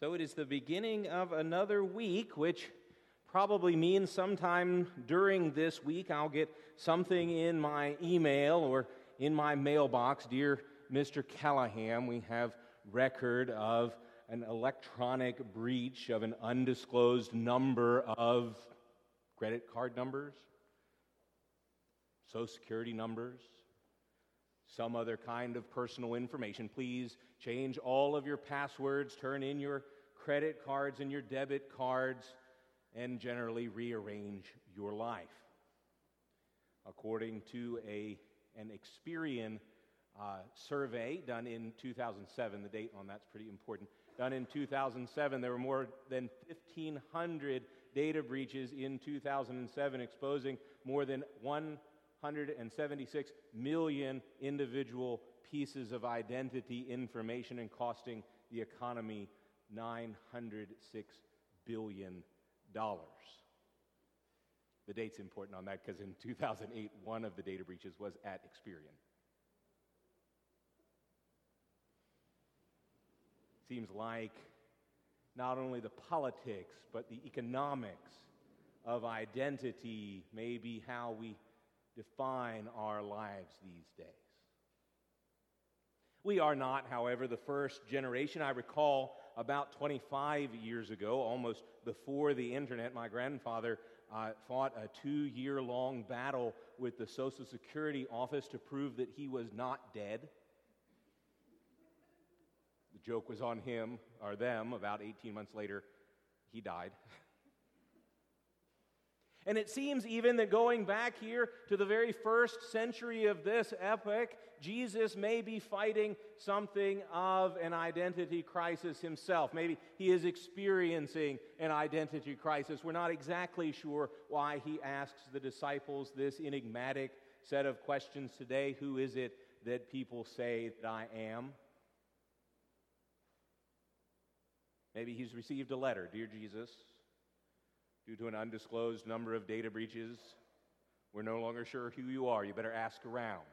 So it is the beginning of another week, which probably means sometime during this week I'll get something in my email or in my mailbox. Dear Mr. Callahan, we have record of an electronic breach of an undisclosed number of credit card numbers, Social Security numbers, some other kind of personal information. Please change all of your passwords, turn in your credit cards and your debit cards, and generally rearrange your life. According to an Experian survey done in 2007, the date on that's pretty important, done in 2007, there were more than 1,500 data breaches in 2007, exposing more than 176 million individual pieces of identity information and costing the economy $906 billion. The date's important on that because in 2008, one of the data breaches was at Experian. Seems like not only the politics, but the economics of identity may be how we define our lives these days. We are not, however, the first generation. I recall about 25 years ago, almost before the internet, my grandfather fought a 2-year-long battle with the Social Security office to prove that he was not dead. The joke was on him, or them. About 18 months later, he died. And it seems even that going back here to the very first century of this epoch, Jesus may be fighting something of an identity crisis himself. Maybe he is experiencing an identity crisis. We're not exactly sure why he asks the disciples this enigmatic set of questions today. Who is it that people say that I am? Maybe he's received a letter. Dear Jesus, due to an undisclosed number of data breaches, we're no longer sure who you are. You better ask around.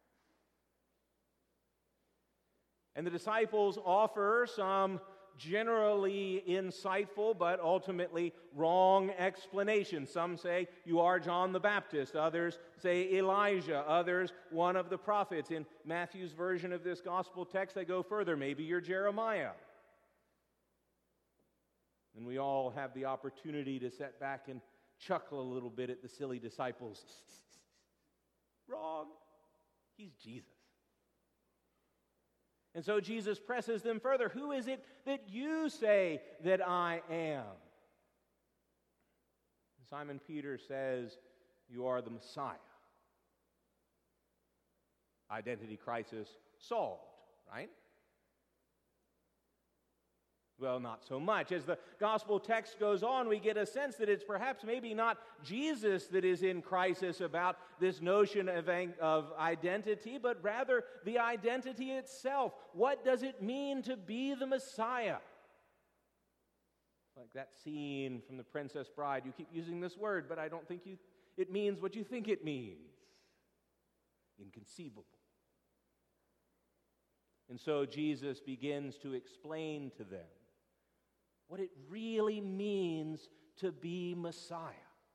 And the disciples offer some generally insightful but ultimately wrong explanations. Some say you are John the Baptist. Others say Elijah. Others, one of the prophets. In Matthew's version of this gospel text, they go further. Maybe you're Jeremiah. And we all have the opportunity to sit back and chuckle a little bit at the silly disciples. Wrong. He's Jesus. And so Jesus presses them further. Who is it that you say that I am? Simon Peter says, you are the Messiah. Identity crisis solved, right? Well, not so much. As the gospel text goes on, we get a sense that it's perhaps maybe not Jesus that is in crisis about this notion of identity, but rather the identity itself. What does it mean to be the Messiah? Like that scene from The Princess Bride. You keep using this word, but I don't think it means what you think it means. Inconceivable. And so Jesus begins to explain to them what it really means to be Messiah.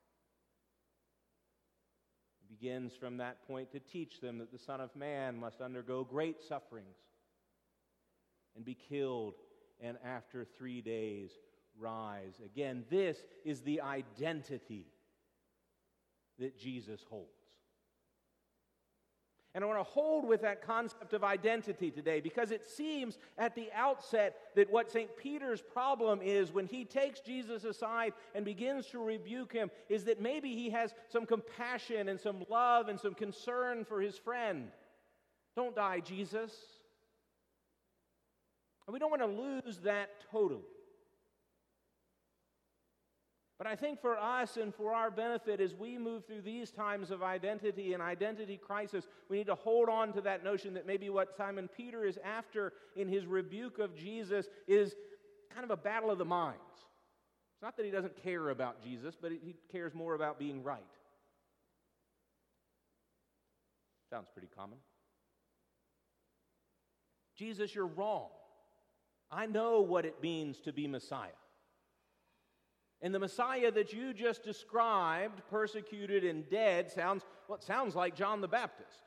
He begins from that point to teach them that the Son of Man must undergo great sufferings and be killed, and after 3 days rise again. This is the identity that Jesus holds. And I want to hold with that concept of identity today because it seems at the outset that what St. Peter's problem is when he takes Jesus aside and begins to rebuke him is that maybe he has some compassion and some love and some concern for his friend. Don't die, Jesus. And we don't want to lose that totally. But I think for us and for our benefit as we move through these times of identity and identity crisis, we need to hold on to that notion that maybe what Simon Peter is after in his rebuke of Jesus is kind of a battle of the minds. It's not that he doesn't care about Jesus, but he cares more about being right. Sounds pretty common. Jesus, you're wrong. I know what it means to be Messiah. And the Messiah that you just described, persecuted and dead, sounds like John the Baptist,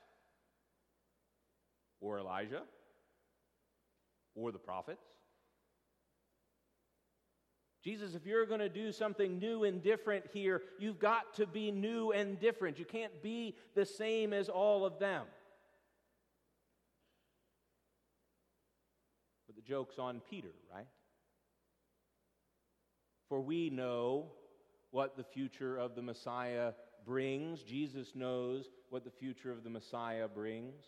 or Elijah, or the prophets. Jesus, if you're going to do something new and different here, you've got to be new and different. You can't be the same as all of them. But the joke's on Peter, right? For we know what the future of the Messiah brings. Jesus knows what the future of the Messiah brings.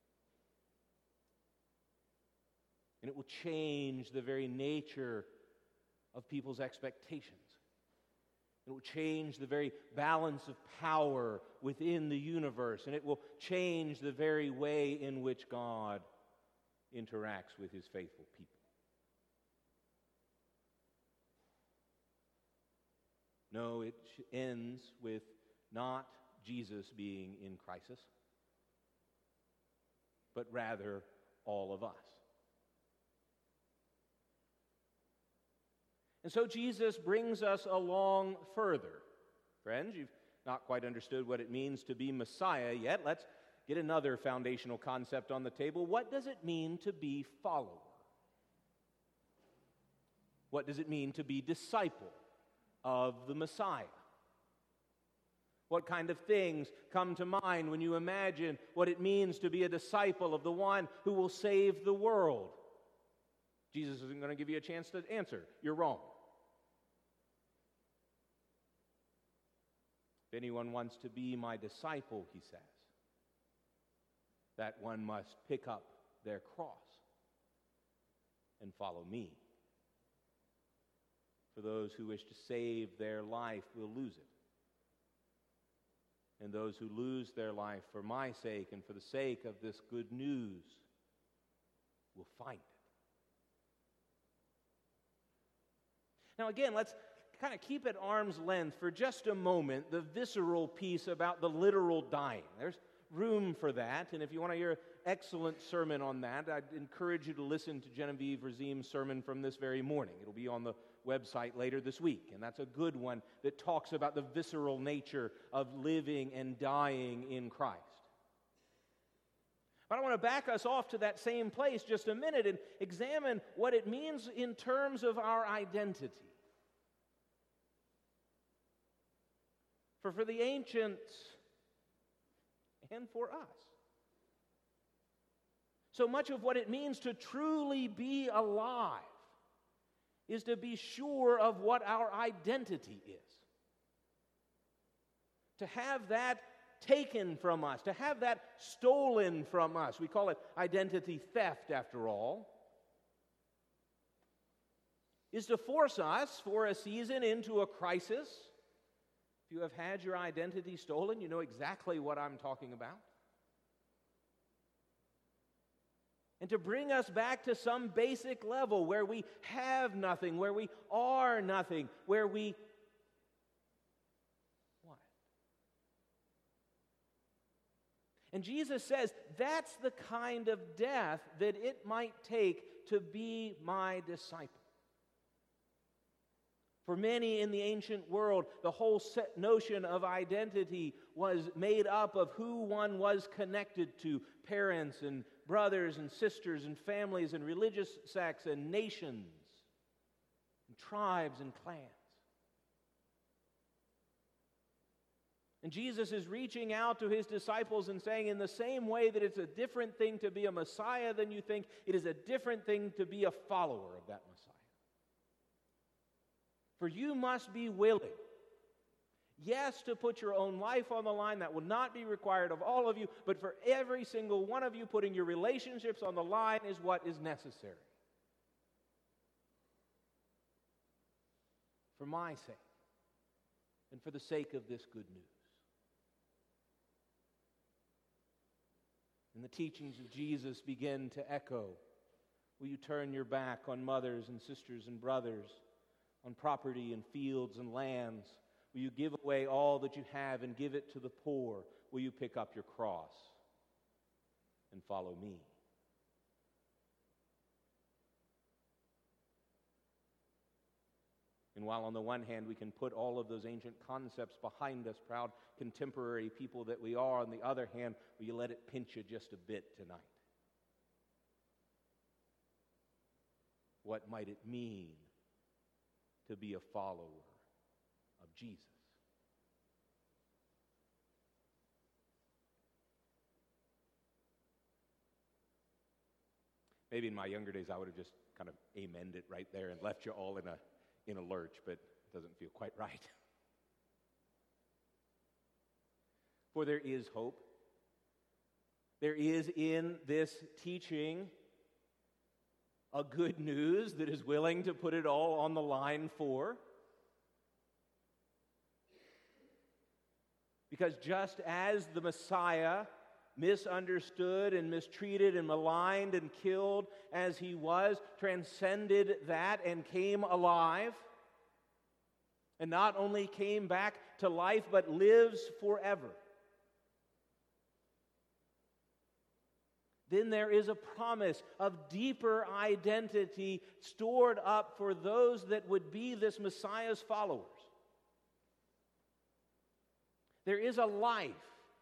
And it will change the very nature of people's expectations. It will change the very balance of power within the universe, and it will change the very way in which God interacts with his faithful people. No, it ends with not Jesus being in crisis, but rather all of us. And so Jesus brings us along further. Friends, you've not quite understood what it means to be Messiah yet. Let's get another foundational concept on the table. What does it mean to be follower? What does it mean to be disciple of the Messiah? What kind of things come to mind when you imagine what it means to be a disciple of the one who will save the world? Jesus isn't going to give you a chance to answer. You're wrong. If anyone wants to be my disciple, he says, that one must pick up their cross and follow me. For those who wish to save their life will lose it. And those who lose their life for my sake and for the sake of this good news will find it. Now again, let's kind of keep at arm's length for just a moment the visceral piece about the literal dying. There's room for that, and if you want to hear an excellent sermon on that, I'd encourage you to listen to Genevieve Razim's sermon from this very morning. It'll be on the website later this week, and that's a good one that talks about the visceral nature of living and dying in Christ. But I want to back us off to that same place just a minute and examine what it means in terms of our identity. For the ancients and for us, so much of what it means to truly be alive is to be sure of what our identity is. To have that taken from us, to have that stolen from us. We call it identity theft, after all. Is to force us for a season into a crisis. If you have had your identity stolen, you know exactly what I'm talking about. And to bring us back to some basic level where we have nothing, where we are nothing, where we... What? And Jesus says that's the kind of death that it might take to be my disciple. For many in the ancient world, the whole notion of identity was made up of who one was connected to, parents and brothers and sisters and families and religious sects and nations and tribes and clans. And Jesus is reaching out to his disciples and saying, in the same way that it's a different thing to be a Messiah than you think, it is a different thing to be a follower of that Messiah. For you must be willing, yes, to put your own life on the line. That will not be required of all of you, but for every single one of you, putting your relationships on the line is what is necessary. For my sake, and for the sake of this good news. And the teachings of Jesus begin to echo. Will you turn your back on mothers and sisters and brothers, on property and fields and lands? Will you give away all that you have and give it to the poor? Will you pick up your cross and follow me? And while on the one hand we can put all of those ancient concepts behind us, proud contemporary people that we are, on the other hand, will you let it pinch you just a bit tonight? What might it mean to be a follower of Jesus? Maybe in my younger days I would have just kind of amened it right there and left you all in a lurch, but it doesn't feel quite right. For there is hope. There is in this teaching a good news that is willing to put it all on the line for. Because just as the Messiah, misunderstood and mistreated and maligned and killed as he was, transcended that and came alive, and not only came back to life, but lives forever, then there is a promise of deeper identity stored up for those that would be this Messiah's followers. There is a life.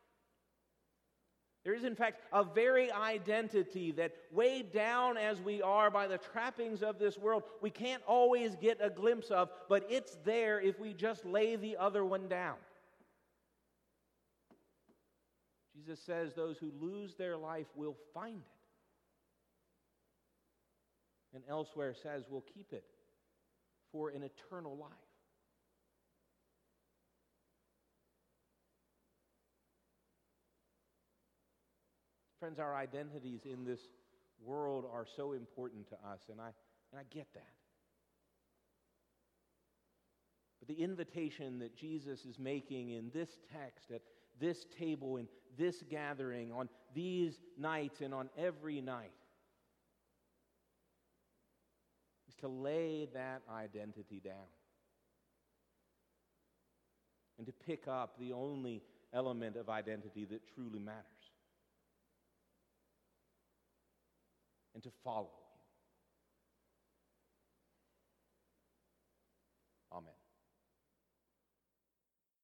There is, in fact, a very identity that, weighed down as we are by the trappings of this world, we can't always get a glimpse of, but it's there if we just lay the other one down. Jesus says those who lose their life will find it. And elsewhere says we'll keep it for an eternal life. Friends, our identities in this world are so important to us, and I get that. But the invitation that Jesus is making in this text, at this table, in this gathering, on these nights and on every night, is to lay that identity down and to pick up the only element of identity that truly matters, and to follow.